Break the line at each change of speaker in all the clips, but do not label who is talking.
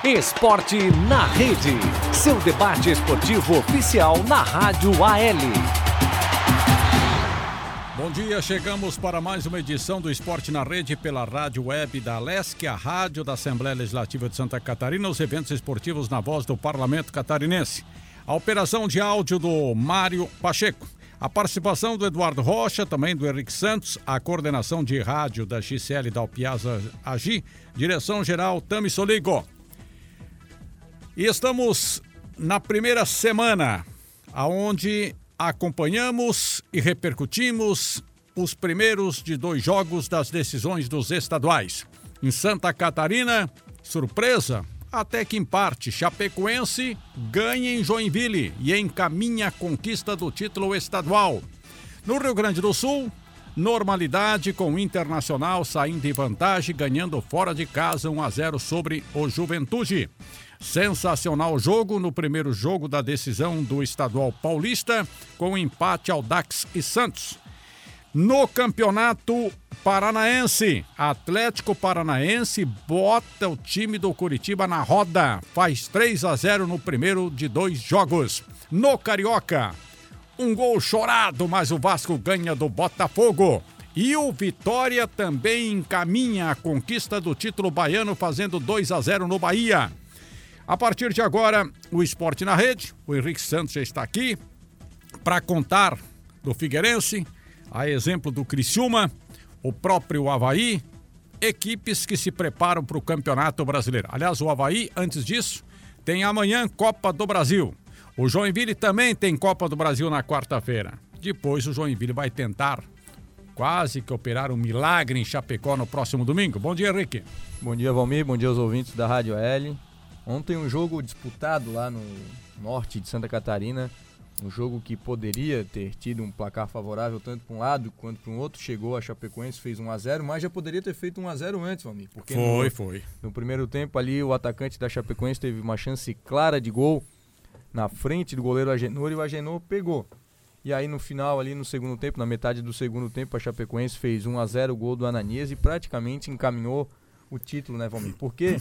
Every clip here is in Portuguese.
Esporte na Rede. Seu debate esportivo oficial na Rádio AL.
Bom dia, chegamos para mais uma edição do Esporte na Rede pela Rádio Web da Alesc, a rádio da Assembleia Legislativa de Santa Catarina, os eventos esportivos na voz do Parlamento Catarinense. A operação de áudio do Mário Pacheco. A participação do Eduardo Rocha, também do Henrique Santos, a coordenação de rádio da Gisele Dalpiazza Agi, direção-geral Tami Soligo. E estamos na primeira semana, onde acompanhamos e repercutimos os primeiros de 2 jogos das decisões dos estaduais. Em Santa Catarina, surpresa, até que em parte, Chapecoense ganha em Joinville e encaminha a conquista do título estadual. No Rio Grande do Sul, normalidade com o Internacional saindo em vantagem, ganhando fora de casa 1-0 sobre o Juventude. Sensacional jogo no primeiro jogo da decisão do Estadual Paulista, com empate Audax e Santos. No Campeonato Paranaense, Atlético Paranaense bota o time do Curitiba na roda, faz 3-0 no primeiro de 2 jogos. No Carioca, um gol chorado, mas o Vasco ganha do Botafogo. E o Vitória também encaminha a conquista do título baiano, fazendo 2-0 no Bahia. A partir de agora, o Esporte na Rede, o Henrique Santos já está aqui para contar do Figueirense, a exemplo do Criciúma, o próprio Avaí, equipes que se preparam para o Campeonato Brasileiro. Aliás, o Avaí, antes disso, tem amanhã Copa do Brasil. O Joinville também tem Copa do Brasil na quarta-feira. Depois o Joinville vai tentar quase que operar um milagre em Chapecó no próximo domingo. Bom dia, Henrique.
Bom dia, Valmir. Bom dia aos ouvintes da Rádio AL. Ontem um jogo disputado lá no norte de Santa Catarina, um jogo que poderia ter tido um placar favorável tanto para um lado quanto para um outro. Chegou a Chapecoense, fez 1-0, mas já poderia ter feito 1-0 antes, Valmir. Porque
foi.
No primeiro tempo ali, o atacante da Chapecoense teve uma chance clara de gol na frente do goleiro Agenor e o Agenor pegou. E aí no final ali no segundo tempo, na metade do segundo tempo, a Chapecoense fez 1-0 o gol do Ananias e praticamente encaminhou o título, né, Valmir? Porque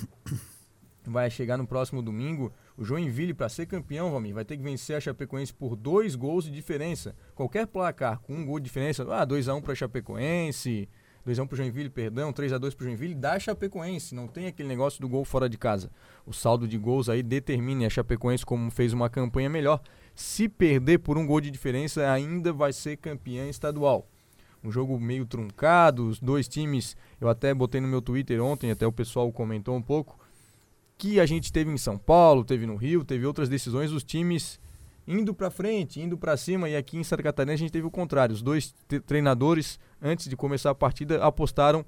vai chegar no próximo domingo, o Joinville, para ser campeão, Valmir, vai ter que vencer a Chapecoense por 2 gols de diferença. Qualquer placar com 1 gol de diferença, 2-1 para a Chapecoense, 2-1 para o Joinville, 3-2 para o Joinville, dá a Chapecoense, não tem aquele negócio do gol fora de casa. O saldo de gols aí determina, a Chapecoense, como fez uma campanha melhor, se perder por 1 gol de diferença, ainda vai ser campeã estadual. Um jogo meio truncado, os 2 times, eu até botei no meu Twitter ontem, até o pessoal comentou um pouco, que a gente teve em São Paulo, teve no Rio, teve outras decisões, os times indo pra frente, indo pra cima, e aqui em Santa Catarina a gente teve o contrário. Os 2 treinadores, antes de começar a partida, apostaram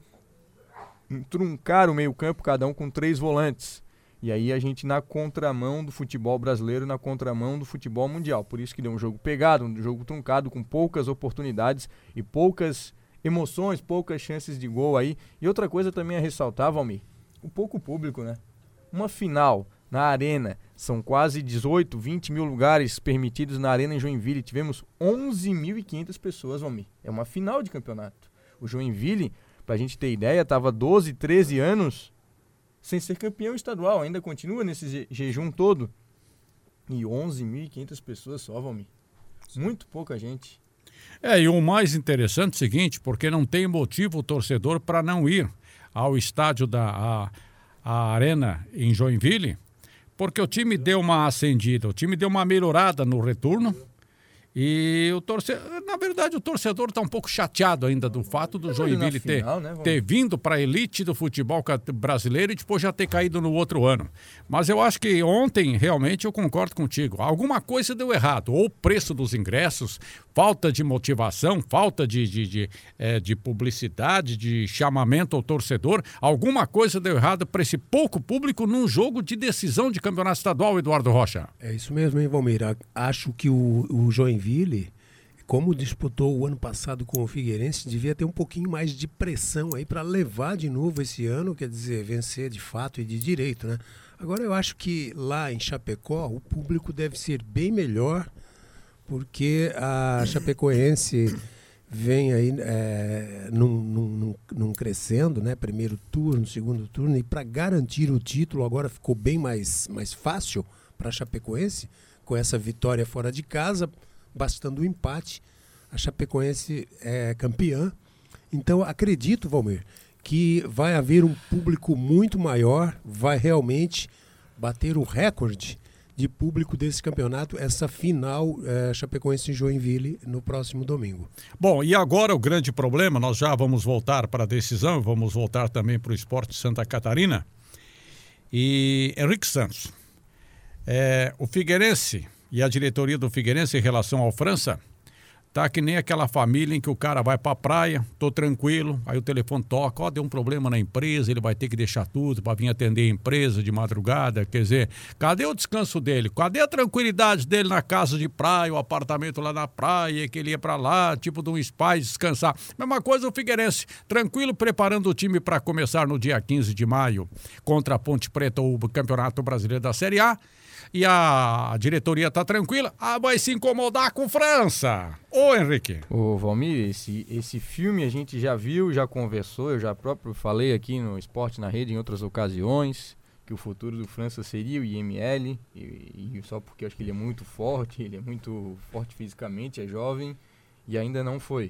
em truncar o meio-campo, cada um com 3 volantes. E aí a gente na contramão do futebol brasileiro, na contramão do futebol mundial. Por isso que deu um jogo pegado, um jogo truncado, com poucas oportunidades e poucas emoções, poucas chances de gol aí. E outra coisa também a ressaltar, Valmir, o pouco público, né? Uma final na Arena, são quase 18, 20 mil lugares permitidos na Arena em Joinville. Tivemos 11.500 pessoas, Valmir. É uma final de campeonato. O Joinville, pra gente ter ideia, estava 12, 13 anos sem ser campeão estadual. Ainda continua nesse jejum todo. E 11.500 pessoas só, Valmir. Muito pouca gente.
E o mais interessante é o seguinte, porque não tem motivo o torcedor para não ir ao estádio da Arena em Joinville, porque o time deu uma acendida, o time deu uma melhorada no retorno e o torcedor, na verdade o torcedor está um pouco chateado ainda do fato do Joinville ter vindo para a elite do futebol brasileiro e depois já ter caído no outro ano. Mas eu acho que ontem realmente eu concordo contigo, alguma coisa deu errado, ou o preço dos ingressos, falta de motivação, falta de publicidade, de chamamento ao torcedor, alguma coisa deu errado para esse pouco público num jogo de decisão de campeonato estadual, Eduardo Rocha.
É isso mesmo, hein, Valmir? Acho que o Joinville, como disputou o ano passado com o Figueirense, devia ter um pouquinho mais de pressão aí para levar de novo esse ano, quer dizer, vencer de fato e de direito, né? Agora eu acho que lá em Chapecó o público deve ser bem melhor, porque a Chapecoense vem aí num crescendo, né? Primeiro turno, segundo turno, e para garantir o título agora ficou bem mais fácil para a Chapecoense, com essa vitória fora de casa, bastando o empate, a Chapecoense é campeã. Então acredito, Valmir, que vai haver um público muito maior, vai realmente bater o recorde de público desse campeonato, essa final Chapecoense e Joinville no próximo domingo.
Bom, e agora o grande problema, nós já vamos voltar para a decisão, vamos voltar também para o Sport Santa Catarina. E Henrique Santos, o Figueirense e a diretoria do Figueirense em relação ao França, tá que nem aquela família em que o cara vai pra praia, tô tranquilo, aí o telefone toca, deu um problema na empresa, ele vai ter que deixar tudo para vir atender a empresa de madrugada, quer dizer, cadê o descanso dele? Cadê a tranquilidade dele na casa de praia, o apartamento lá na praia, que ele ia pra lá, tipo de um spa, descansar? Mesma coisa o Figueirense, tranquilo, preparando o time para começar no dia 15 de maio, contra a Ponte Preta, o Campeonato Brasileiro da Série A. E a diretoria tá tranquila, vai se incomodar com França. Ô, Henrique.
Ô, Valmir, esse filme a gente já viu, já conversou, eu já próprio falei aqui no Esporte na Rede em outras ocasiões, que o futuro do França seria o IML, e só porque eu acho que ele é muito forte fisicamente, é jovem, e ainda não foi.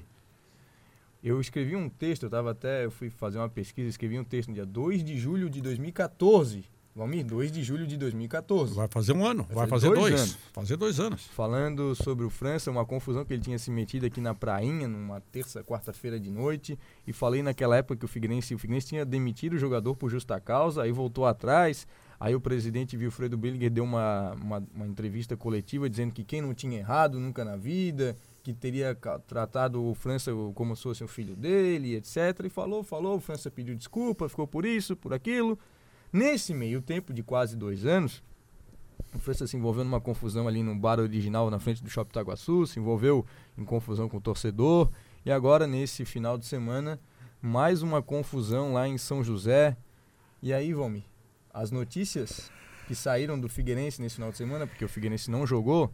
Eu escrevi um texto, eu fui fazer uma pesquisa, escrevi um texto no dia 2 de julho de 2014, Valmir, 2 de julho de 2014.
Vai fazer um ano, vai fazer dois. Fazer 2 anos.
Falando sobre o França, uma confusão que ele tinha se metido aqui na prainha, numa quarta-feira de noite, e falei naquela época que o Figueirense tinha demitido o jogador por justa causa, aí voltou atrás, aí o presidente Wilfredo Billiger deu uma entrevista coletiva dizendo que quem não tinha errado nunca na vida, que teria tratado o França como se fosse o filho dele, etc. E falou, o França pediu desculpa, ficou por isso, por aquilo. Nesse meio tempo de quase 2 anos, o França se envolveu numa confusão ali no bar original na frente do Shopping Itaguaçu, se envolveu em confusão com o torcedor, e agora nesse final de semana, mais uma confusão lá em São José. E aí, Valmir, as notícias que saíram do Figueirense nesse final de semana, porque o Figueirense não jogou,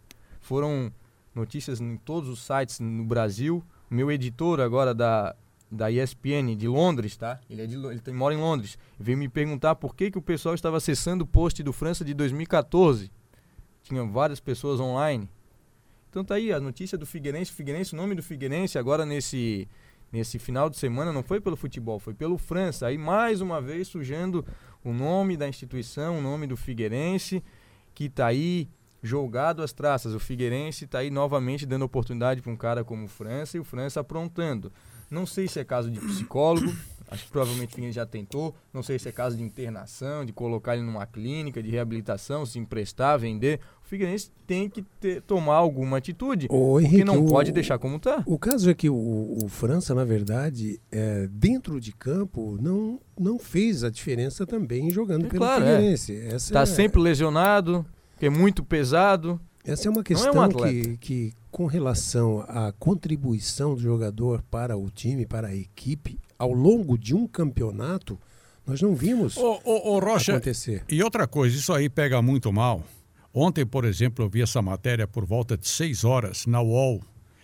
foram notícias em todos os sites no Brasil. O meu editor agora da ESPN de Londres, tá? Ele mora em Londres. Veio me perguntar por que o pessoal estava acessando o post do França de 2014. Tinha várias pessoas online. Então tá aí a notícia do Figueirense, o nome do Figueirense agora nesse final de semana não foi pelo futebol, foi pelo França. Aí mais uma vez sujando o nome da instituição, o nome do Figueirense, que tá aí jogado às traças. O Figueirense tá aí novamente dando oportunidade para um cara como o França, e o França aprontando. Não sei se é caso de psicólogo, acho que provavelmente ele já tentou. Não sei se é caso de internação, de colocar ele numa clínica, de reabilitação, se emprestar, vender. O Figueirense tem que tomar alguma atitude, porque não pode deixar como está.
O caso é que o França, na verdade, dentro de campo, não fez a diferença também jogando pelo Figueirense.
Está sempre lesionado, que é muito pesado.
Essa é uma questão que, com relação à contribuição do jogador para o time, para a equipe, ao longo de um campeonato, nós não vimos
Rocha,
acontecer.
E outra coisa, isso aí pega muito mal. Ontem, por exemplo, eu vi essa matéria por volta de 6 horas na UOL.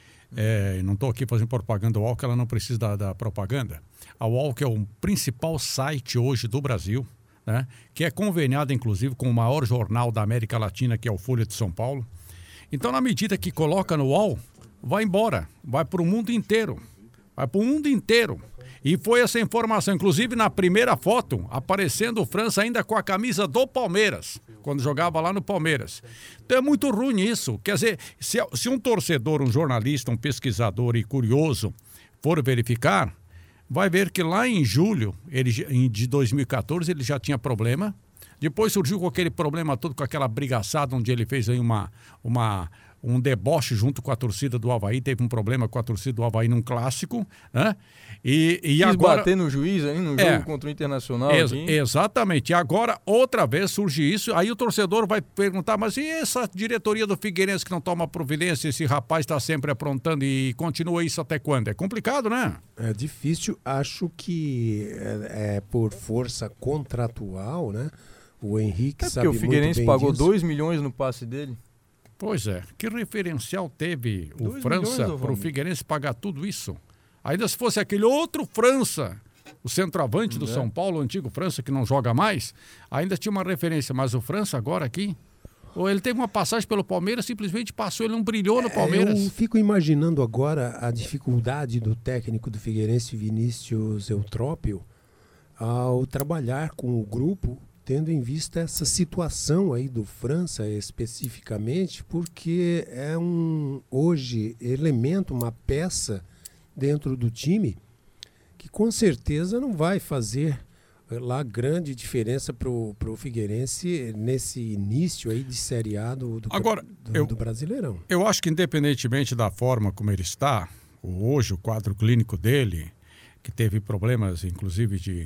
Não estou aqui fazendo propaganda da UOL, que ela não precisa da propaganda. A UOL, que é o principal site hoje do Brasil, né, que é conveniada, inclusive, com o maior jornal da América Latina, que é o Folha de São Paulo. Então, na medida que coloca no UOL, vai embora, vai para o mundo inteiro. E foi essa informação, inclusive na primeira foto, aparecendo o França ainda com a camisa do Palmeiras, quando jogava lá no Palmeiras. Então é muito ruim isso. Quer dizer, se um torcedor, um jornalista, um pesquisador e curioso for verificar, vai ver que lá em julho de 2014 ele já tinha problema. Depois surgiu com aquele problema todo, com aquela brigaçada, onde ele fez aí um deboche junto com a torcida do Avaí, teve um problema com a torcida do Avaí num clássico, né? E agora
bater no juiz aí no jogo contra o Internacional.
Exatamente. E agora, outra vez surge isso, aí o torcedor vai perguntar, mas e essa diretoria do Figueirense que não toma providência, esse rapaz está sempre aprontando e continua isso até quando? É complicado, né?
É difícil, acho que é por força contratual, né? O Henrique sabe muito bem
porque o Figueirense pagou
disso.
2 milhões no passe dele.
Pois é. Que referencial teve o
2
França
milhões,
para o Figueirense pagar tudo isso? Ainda se fosse aquele outro França, o centroavante do São Paulo, o antigo França, que não joga mais, ainda tinha uma referência. Mas o França agora aqui, ou ele teve uma passagem pelo Palmeiras, simplesmente passou, ele não brilhou no Palmeiras.
Eu fico imaginando agora a dificuldade do técnico do Figueirense, Vinícius Eutrópio, ao trabalhar com o grupo, tendo em vista essa situação aí do França especificamente, porque é hoje, elemento, uma peça dentro do time que com certeza não vai fazer lá grande diferença pro Figueirense nesse início aí de Série A do Brasileirão.
Eu acho que independentemente da forma como ele está, hoje o quadro clínico dele, que teve problemas inclusive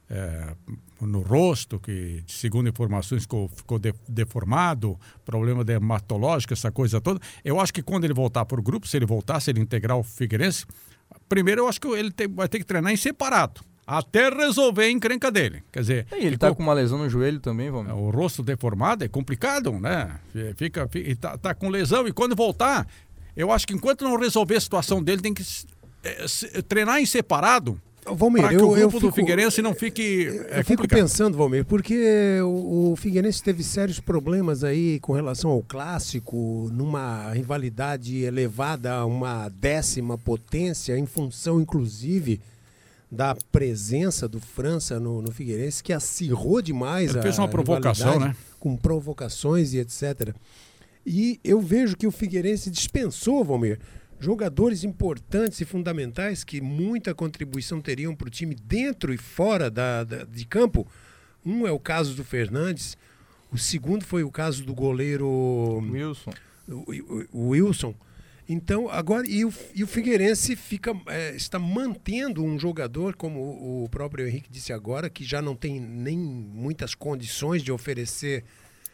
no rosto, que segundo informações ficou deformado, problema dermatológico, essa coisa toda. Eu acho que quando ele voltar para o grupo, se ele integrar o Figueirense, primeiro eu acho que ele vai ter que treinar em separado, até resolver a encrenca dele. Quer dizer,
ele tá com uma lesão no joelho também, vamos.
O rosto deformado é complicado, né? Tá com lesão, e quando voltar, eu acho que enquanto não resolver a situação dele, tem que treinar em separado.
Valmir,
para que o grupo do Figueirense não fique
eu fico pensando, Valmir, porque o Figueirense teve sérios problemas aí com relação ao clássico, numa rivalidade elevada a uma 10ª potência, em função, inclusive, da presença do França no Figueirense, que acirrou demais.
Ele fez uma provocação, né?
Com provocações e etc. E eu vejo que o Figueirense dispensou, Valmir, jogadores importantes e fundamentais que muita contribuição teriam para o time dentro e fora de campo. Um é o caso do Fernandes, o segundo foi o caso do goleiro
Wilson.
O Wilson. Então, agora, e o Figueirense está mantendo um jogador, como o próprio Henrique disse agora, que já não tem nem muitas condições de oferecer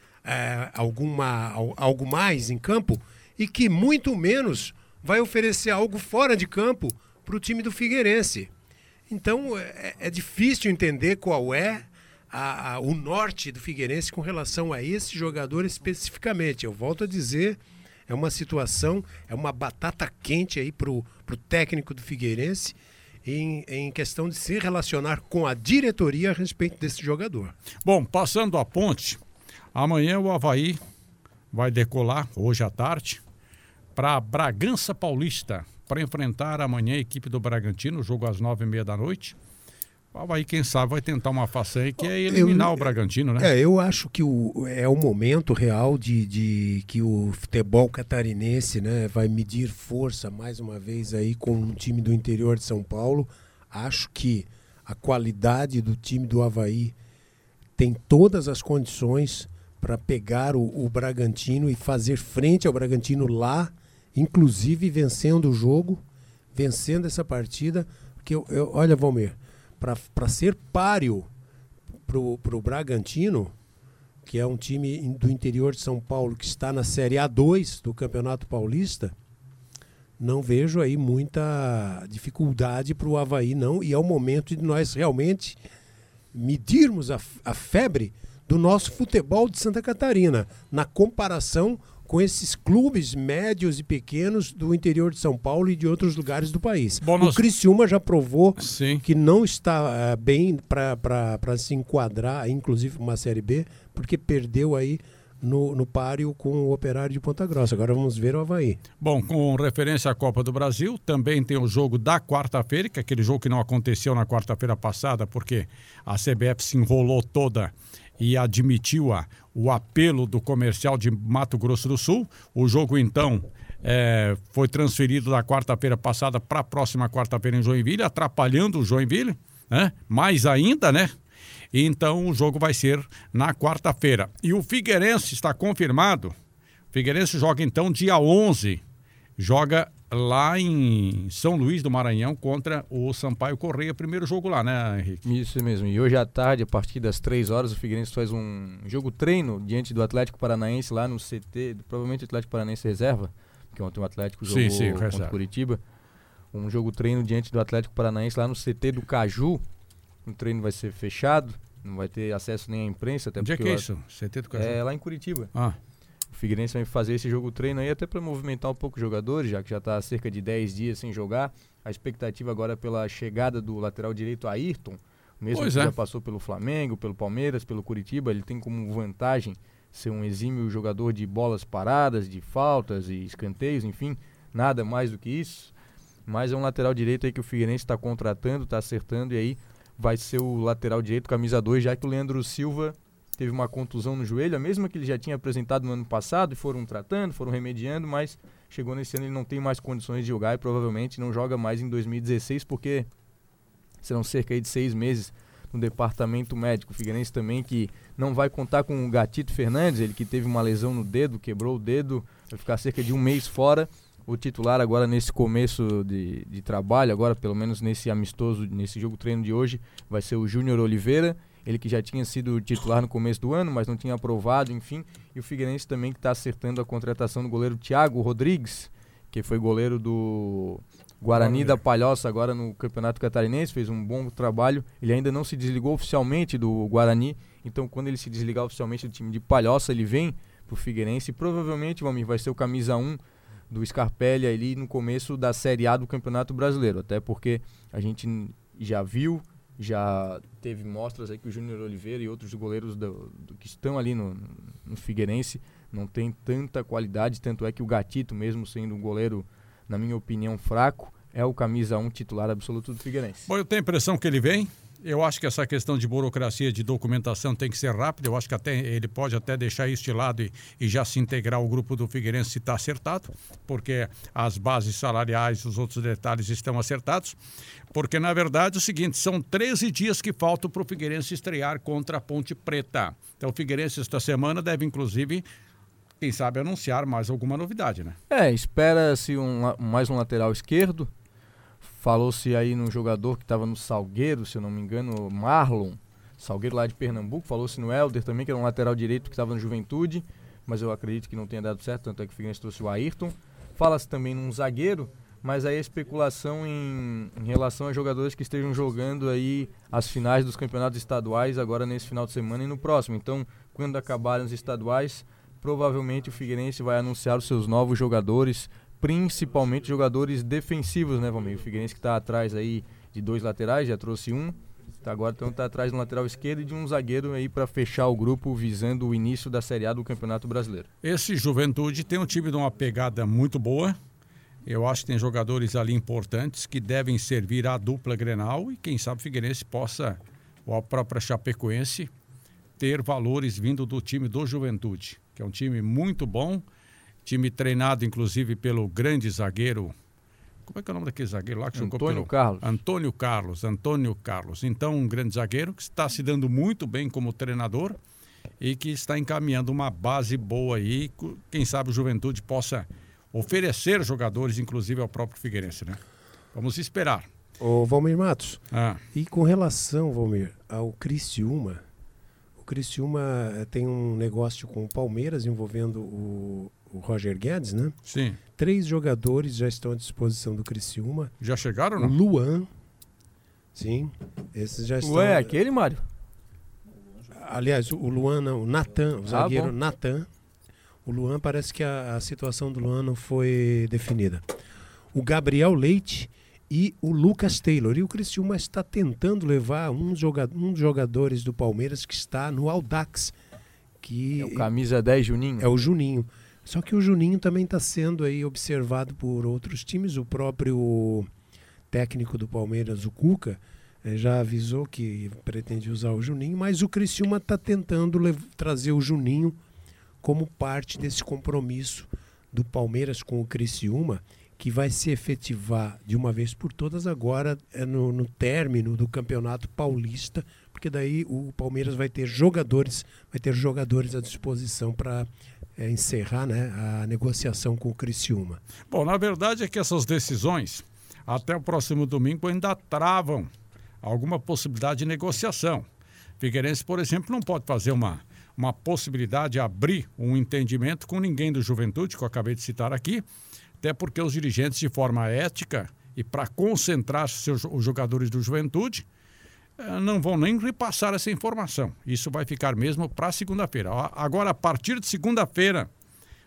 algo mais em campo, e que muito menos vai oferecer algo fora de campo para o time do Figueirense. Então, é difícil entender qual é o norte do Figueirense com relação a esse jogador especificamente. Eu volto a dizer, é uma situação, é uma batata quente aí para o técnico do Figueirense em questão de se relacionar com a diretoria a respeito desse jogador.
Bom, passando a ponte, amanhã o Avaí vai decolar, hoje à tarde, para Bragança Paulista, para enfrentar amanhã a equipe do Bragantino, jogo às 9h30 da noite. O Avaí, quem sabe, vai tentar uma façanha que é eliminar o Bragantino, né?
Eu acho que é o momento real de que o futebol catarinense, né, vai medir força mais uma vez aí com um time do interior de São Paulo. Acho que a qualidade do time do Avaí tem todas as condições para pegar o Bragantino e fazer frente ao Bragantino lá, inclusive vencendo o jogo, vencendo essa partida, porque olha, Valmir, para ser páreo pro Bragantino, que é um time do interior de São Paulo que está na Série A2 do Campeonato Paulista, não vejo aí muita dificuldade para o Avaí, não, e é o momento de nós realmente medirmos a febre do nosso futebol de Santa Catarina, na comparação com esses clubes médios e pequenos do interior de São Paulo e de outros lugares do país. O Criciúma já provou que não está bem para se enquadrar, inclusive uma Série B, porque perdeu aí no páreo com o Operário de Ponta Grossa. Agora vamos ver o Avaí.
Bom, com referência à Copa do Brasil, também tem o jogo da quarta-feira, que é aquele jogo que não aconteceu na quarta-feira passada, porque a CBF se enrolou toda e admitiu o apelo do comercial de Mato Grosso do Sul. O jogo, então, foi transferido da quarta-feira passada para a próxima quarta-feira em Joinville, atrapalhando o Joinville, né? Mais ainda, né? Então, o jogo vai ser na quarta-feira. E o Figueirense está confirmado. O Figueirense joga, então, dia 11. Joga lá em São Luís do Maranhão contra o Sampaio Correia. Primeiro jogo lá, né, Henrique?
Isso mesmo. E hoje à tarde, a partir das 3 horas, o Figueirense faz um jogo-treino diante do Atlético Paranaense lá no CT. Provavelmente o Atlético Paranaense reserva, porque ontem o Atlético jogou contra o Curitiba. Um jogo-treino diante do Atlético Paranaense lá no CT do Caju. O treino vai ser fechado, não vai ter acesso nem à imprensa. Até
onde é que é isso? CT do Caju?
É lá em Curitiba. Figueirense vai fazer esse jogo treino aí até para movimentar um pouco os jogadores, já que já está há cerca de 10 dias sem jogar. A expectativa agora é pela chegada do lateral direito Ayrton, mesmo que já passou pelo Flamengo, pelo Palmeiras, pelo Curitiba. Ele tem como vantagem ser um exímio jogador de bolas paradas, de faltas e escanteios, enfim, nada mais do que isso. Mas é um lateral direito aí que o Figueirense está contratando, está acertando, e aí vai ser o lateral direito camisa 2, já que o Leandro Silva teve uma contusão no joelho, a mesma que ele já tinha apresentado no ano passado, e foram tratando, foram remediando, mas chegou nesse ano, ele não tem mais condições de jogar e provavelmente não joga mais em 2016, porque serão cerca aí de 6 meses no departamento médico. O Figueirense também que não vai contar com o Gatito Fernandes, ele que teve uma lesão no dedo, quebrou o dedo, vai ficar cerca de 1 mês fora. O titular agora nesse começo de trabalho, agora pelo menos nesse amistoso, nesse jogo treino de hoje, vai ser o Júnior Oliveira, ele que já tinha sido titular no começo do ano, mas não tinha aprovado, enfim. E o Figueirense também que está acertando a contratação do goleiro Thiago Rodrigues, que foi goleiro do Guarani da Palhoça agora no Campeonato Catarinense, fez um bom trabalho. Ele ainda não se desligou oficialmente do Guarani, então quando ele se desligar oficialmente do time de Palhoça, ele vem pro Figueirense e provavelmente, Valmir, vai ser o camisa 1 do Scarpelli ali no começo da Série A do Campeonato Brasileiro, até porque a gente já viu, já teve mostras aí que o Júnior Oliveira e outros goleiros que estão ali no Figueirense não tem tanta qualidade, tanto é que o Gatito, mesmo sendo um goleiro, na minha opinião, fraco, é o camisa 1 titular absoluto do Figueirense.
Bom, eu tenho a impressão que ele vem. Eu acho que essa questão de burocracia, de documentação tem que ser rápida. Eu acho que até ele pode até deixar isso de lado e já se integrar ao grupo do Figueirense se está acertado, porque as bases salariais, os outros detalhes estão acertados. Porque, na verdade, é o seguinte, são 13 dias que faltam para o Figueirense estrear contra a Ponte Preta. Então, o Figueirense esta semana deve, inclusive, quem sabe, anunciar mais alguma novidade, né?
Espera-se mais um lateral esquerdo. Falou-se aí num jogador que estava no Salgueiro, se eu não me engano, Marlon, Salgueiro lá de Pernambuco. Falou-se no Helder também, que era um lateral direito que estava no Juventude, mas eu acredito que não tenha dado certo, tanto é que o Figueirense trouxe o Ayrton. Fala-se também num zagueiro, mas aí a especulação em relação a jogadores que estejam jogando aí as finais dos campeonatos estaduais agora nesse final de semana e no próximo. Então, quando acabarem os estaduais, provavelmente o Figueirense vai anunciar os seus novos jogadores, principalmente jogadores defensivos, né, Valmir? O Figueirense que está atrás aí de 2 laterais, já trouxe um, agora então está atrás do lateral esquerdo e de um zagueiro aí para fechar o grupo visando o início da Série A do Campeonato Brasileiro.
Esse Juventude tem um time de uma pegada muito boa. Eu acho que tem jogadores ali importantes que devem servir à dupla Grenal e quem sabe o Figueirense possa, ou a própria Chapecoense, ter valores vindo do time do Juventude, que é um time muito bom. Time treinado, inclusive, pelo grande zagueiro. Como é que é o nome daquele zagueiro lá que jogou pelo... Antônio Carlos. Então, um grande zagueiro que está se dando muito bem como treinador e que está encaminhando uma base boa aí. Quem sabe o Juventude possa oferecer jogadores, inclusive, ao próprio Figueirense, né? Vamos esperar.
Ô, Valmir Matos, e com relação, Valmir, ao Criciúma, o Criciúma tem um negócio com o Palmeiras envolvendo o Roger Guedes, né?
Sim.
3 jogadores já estão à disposição do Criciúma.
Já chegaram, não?
O Luan. Sim. Esses já estão...
Ué, aquele, Mário?
Aliás, o Luan não, o Natan, o zagueiro Natan. O Luan, parece que a situação do Luan não foi definida. O Gabriel Leite e o Lucas Taylor. E o Criciúma está tentando levar um dos jogadores do Palmeiras que está no Audax. Que
é o camisa 10 Juninho.
É o Juninho. Só que o Juninho também está sendo aí observado por outros times. O próprio técnico do Palmeiras, o Cuca, já avisou que pretende usar o Juninho, mas o Criciúma está tentando trazer o Juninho como parte desse compromisso do Palmeiras com o Criciúma, que vai se efetivar de uma vez por todas agora no término do Campeonato Paulista, porque daí o Palmeiras vai ter jogadores à disposição para encerrar, né, a negociação com o Criciúma.
Bom, na verdade é que essas decisões, até o próximo domingo, ainda travam alguma possibilidade de negociação. Figueirense, por exemplo, não pode fazer uma possibilidade de abrir um entendimento com ninguém do Juventude, que eu acabei de citar aqui, até porque os dirigentes, de forma ética e para concentrar os jogadores do Juventude, não vão nem repassar essa informação. Isso vai ficar mesmo para segunda-feira. Agora, a partir de segunda-feira,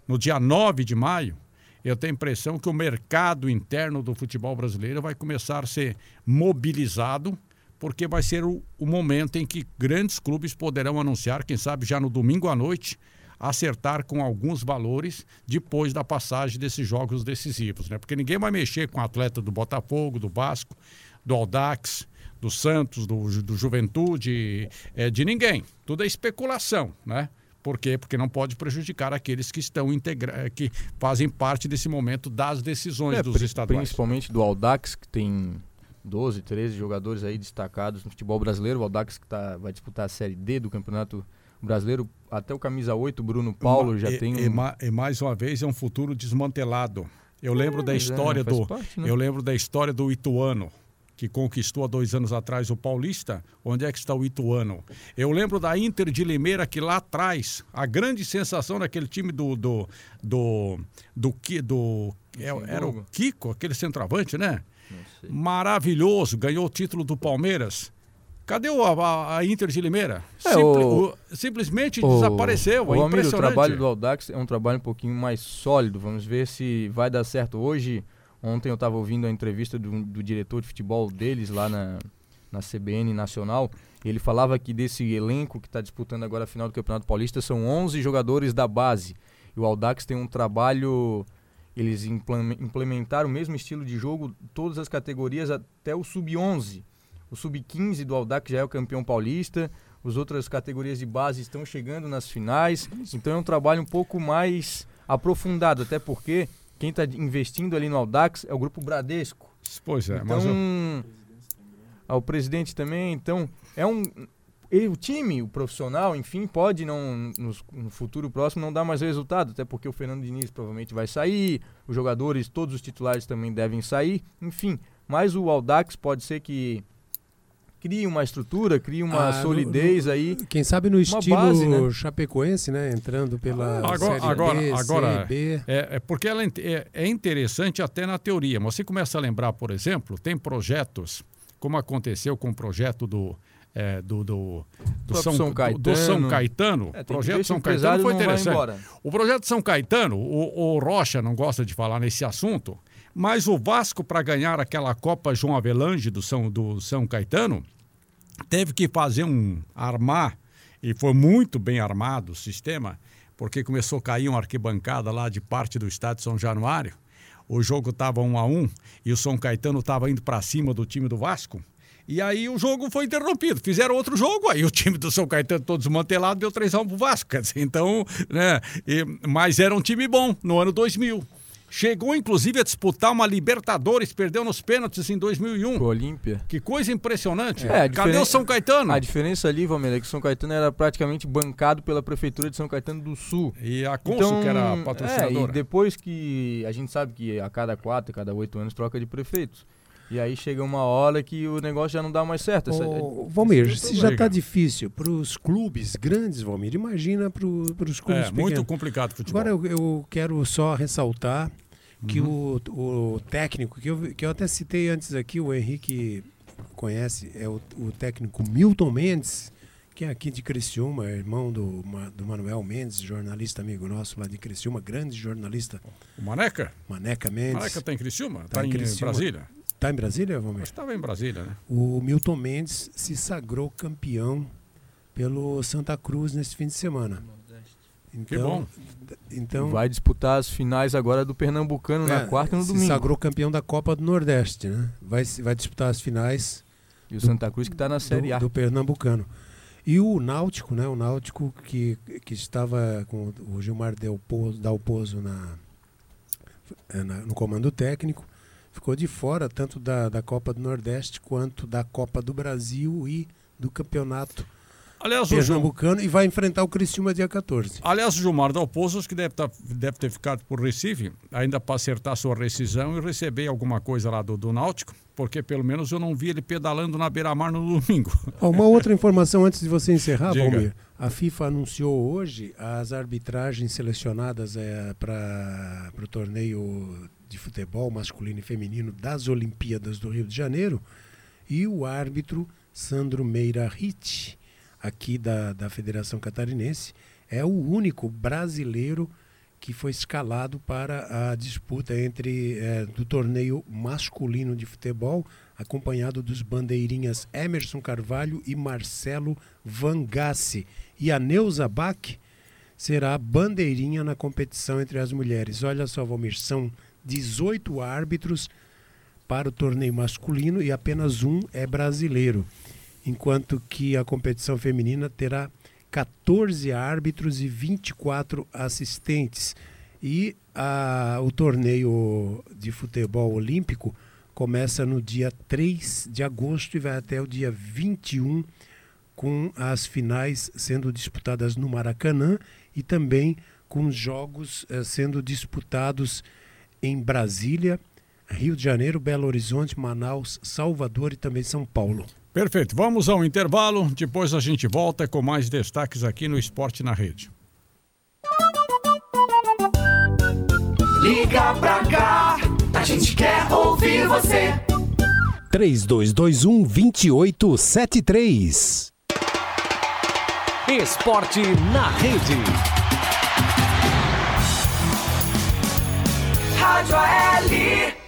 no dia 9 de maio, eu tenho a impressão que o mercado interno do futebol brasileiro vai começar a ser mobilizado, porque vai ser o momento em que grandes clubes poderão anunciar, quem sabe já no domingo à noite, acertar com alguns valores depois da passagem desses jogos decisivos, né? Porque ninguém vai mexer com o atleta do Botafogo, do Vasco, do Audax, do Santos, do Juventude, de ninguém. Tudo é especulação, né? Por quê? Porque não pode prejudicar aqueles que estão que fazem parte desse momento das decisões dos estaduais.
Principalmente do Audax, que tem 12, 13 jogadores aí destacados no futebol brasileiro. O Audax que vai disputar a Série D do Campeonato Brasileiro. Até o camisa 8, Bruno Paulo, já tem
E mais uma vez é um futuro desmantelado. Eu lembro da história
parte, né?
Eu lembro da história do Ituano, que conquistou há 2 anos atrás o Paulista. Onde é que está o Ituano? Eu lembro da Inter de Limeira, que lá atrás, a grande sensação daquele time era o Kiko, aquele centroavante, né? Maravilhoso, ganhou o título do Palmeiras. Cadê a Inter de Limeira? Simplesmente desapareceu. É impressionante.
O trabalho do Audax é um trabalho um pouquinho mais sólido. Vamos ver se vai dar certo hoje. Ontem eu estava ouvindo a entrevista do diretor de futebol deles lá na CBN Nacional. Ele falava que desse elenco que está disputando agora a final do Campeonato Paulista são 11 jogadores da base. E o Audax tem um trabalho... Eles implementaram o mesmo estilo de jogo, todas as categorias até o Sub-11. O Sub-15 do Audax já é o campeão paulista. As outras categorias de base estão chegando nas finais. Então é um trabalho um pouco mais aprofundado, até porque... Quem está investindo ali no Audax é o Grupo Bradesco.
Pois é,
então, o presidente também. Então, o time, o profissional, enfim, pode no futuro próximo não dar mais resultado, até porque o Fernando Diniz provavelmente vai sair, os jogadores, todos os titulares também devem sair, enfim. Mas o Audax pode ser que crie uma estrutura, crie uma solidez aí.
Quem sabe no estilo
base, né?
chapecoense, né? Entrando pela Série B, C, B.
Porque ela é interessante até na teoria. Mas você começa a lembrar, por exemplo, tem projetos, como aconteceu com o projeto do São Caetano. O projeto São Caetano foi interessante. O projeto São Caetano, o Rocha não gosta de falar nesse assunto, mas o Vasco, para ganhar aquela Copa João Avelange do São Caetano, teve que fazer armar, e foi muito bem armado o sistema, porque começou a cair uma arquibancada lá de parte do estádio São Januário. O jogo estava 1-1 e o São Caetano estava indo para cima do time do Vasco. E aí o jogo foi interrompido. Fizeram outro jogo, aí o time do São Caetano todo desmantelado deu 3-1 pro Vasco. Quer dizer, então, né? Mas era um time bom no ano 2000. Chegou, inclusive, a disputar uma Libertadores, perdeu nos pênaltis em 2001.
O Olímpia.
Que coisa impressionante. Cadê o São Caetano?
A diferença ali, Valmir, é que o São Caetano era praticamente bancado pela Prefeitura de São Caetano do Sul.
E a Consul, que era a patrocinadora.
E depois que a gente sabe que a cada 4, cada 8 anos troca de prefeitos. E aí chega uma hora que o negócio já não dá mais certo.
Valmir, se já está difícil para os clubes grandes, Valmir, imagina para os clubes pequenos.
Muito complicado o futebol.
Agora eu quero só ressaltar que o técnico, que eu até citei antes aqui, o Henrique conhece, é o técnico Milton Mendes, que é aqui de Criciúma, irmão do Manuel Mendes, jornalista amigo nosso lá de Criciúma, grande jornalista.
O Maneca?
Maneca Mendes.
Maneca está em Criciúma? Está em Brasília?
Está em Brasília, Valmir?
Estava em Brasília, né?
O Milton Mendes se sagrou campeão pelo Santa Cruz nesse fim de semana. Então,
que bom.
Então, vai disputar as finais agora do Pernambucano na quarta e no domingo.
Se sagrou campeão da Copa do Nordeste, né? Vai disputar as finais.
E o Santa Cruz que está na Série A.
Do Pernambucano. E o Náutico, né? O Náutico que estava com o Gilmar Dalpozo no comando técnico, ficou de fora tanto da Copa do Nordeste quanto da Copa do Brasil e do Campeonato Pernambucano, e vai enfrentar o Criciúma dia 14.
Aliás, o Gilmar Dalpozo, que deve ter ficado por Recife, ainda para acertar sua rescisão e receber alguma coisa lá do Náutico, porque pelo menos eu não vi ele pedalando na beira-mar no domingo.
Uma outra informação antes de você encerrar, Valmir. A FIFA anunciou hoje as arbitragens selecionadas para o torneio de futebol masculino e feminino das Olimpíadas do Rio de Janeiro, e o árbitro Sandro Meira Ritt, aqui da Federação Catarinense, é o único brasileiro que foi escalado para a disputa do torneio masculino de futebol, acompanhado dos bandeirinhas Emerson Carvalho e Marcelo Vangassi. E a Neuza Bach será bandeirinha na competição entre as mulheres. Olha só, Valmir, são 18 árbitros para o torneio masculino e apenas um é brasileiro, enquanto que a competição feminina terá 14 árbitros e 24 assistentes. E o torneio de futebol olímpico começa no dia 3 de agosto e vai até o dia 21, com as finais sendo disputadas no Maracanã e também com jogos sendo disputados em Brasília, Rio de Janeiro, Belo Horizonte, Manaus, Salvador e também São Paulo.
Perfeito, vamos ao intervalo, depois a gente volta com mais destaques aqui no Esporte na Rede.
Liga pra cá, a gente quer ouvir você.
3221-2873. Esporte na Rede.
Rádio AL.